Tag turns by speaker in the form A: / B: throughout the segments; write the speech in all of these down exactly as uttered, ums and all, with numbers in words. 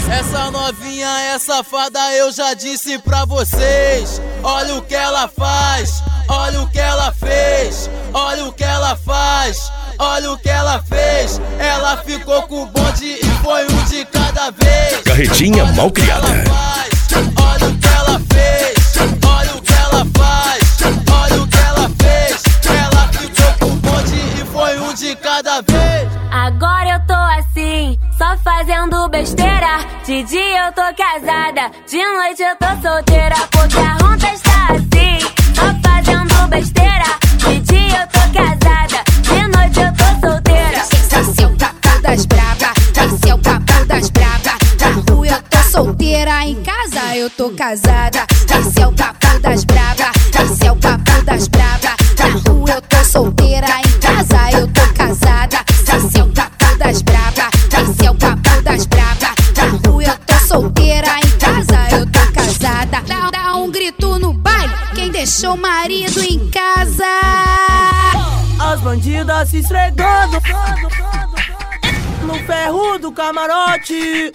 A: Essa novinha é safada, eu já disse pra vocês. Olha o que ela faz, olha o que ela fez, olha o que ela faz, olha o que ela fez. Ela ficou com o bonde e foi um de cada vez.
B: Carretinha mal criada.
A: Olha o que ela fez, olha o que ela faz, olha o que ela fez. Ela ficou com o bonde e foi um de cada vez.
C: Agora eu tô assim, só fazendo besteira. De dia eu tô casada, de noite eu tô solteira. Porque a ronda está assim, só fazendo besteira. De dia eu tô casada, de noite eu tô solteira.
D: Esse é o papo das braba, esse é o papo das braba. Na rua eu tô solteira, em casa eu tô casada. Esse é o papo das braba, esse é o papo das braba. Na rua eu tô solteira, em casa eu tô casada. Esse é o papo das braba, esse é o papo das braba. Na rua eu tô solteira, em casa eu tô casada. Dá, dá um grito no baile, quem deixou o marido em casa.
E: As bandidas se esfregando no ferro do camarote.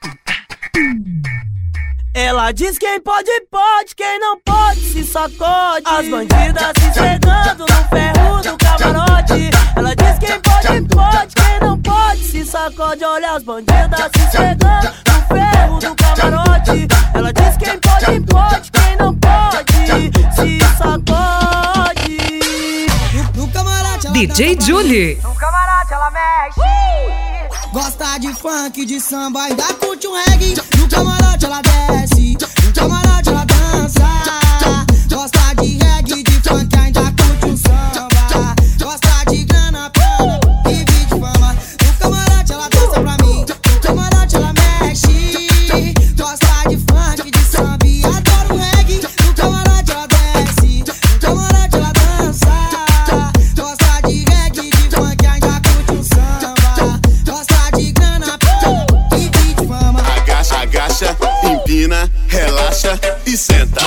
E: Ela diz quem pode, pode, quem não pode, se sacode. As bandidas se esfregando no ferro do camarote. Ela diz quem pode, pode, quem não pode, se sacode. Olha as bandidas se esfregando no ferro do camarote. Ela diz quem pode, pode, quem não pode, se sacode.
F: No camarote ela
G: D J Julie.
E: No camarote ela mexe.
F: gosta de funk, de samba, ainda curte um reggae. No camarote ela desce, no camarote ela dança. Gosta de reggae, de funk, ainda curte um samba. Gosta de grana, pena, vive de fama. No camarote ela dança pra mim, no camarote ela mexe. Gosta de funk, de samba e adora um reggae. No camarote ela desce, no camarote ela dança. Gosta de reggae, de funk, ainda curte um samba. Gosta de grana, pena, vive de fama.
H: Agacha, agacha, empina, relaxa e senta.